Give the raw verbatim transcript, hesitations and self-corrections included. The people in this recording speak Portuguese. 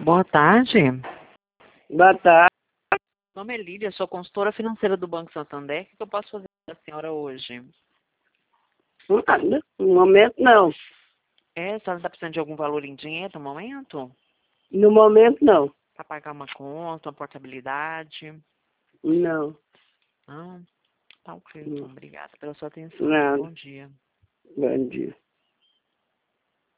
Boa tarde. Boa tarde. Meu nome é Lídia, sou consultora financeira do Banco Santander. O que eu posso fazer para a senhora hoje? Nada, no momento não. É, a senhora está precisando de algum valor em dinheiro no momento? No momento não. Para pagar uma conta, uma portabilidade? Não. Não? Tá ok, Não. então. Obrigada pela sua atenção. Nada. Bom dia. Bom dia.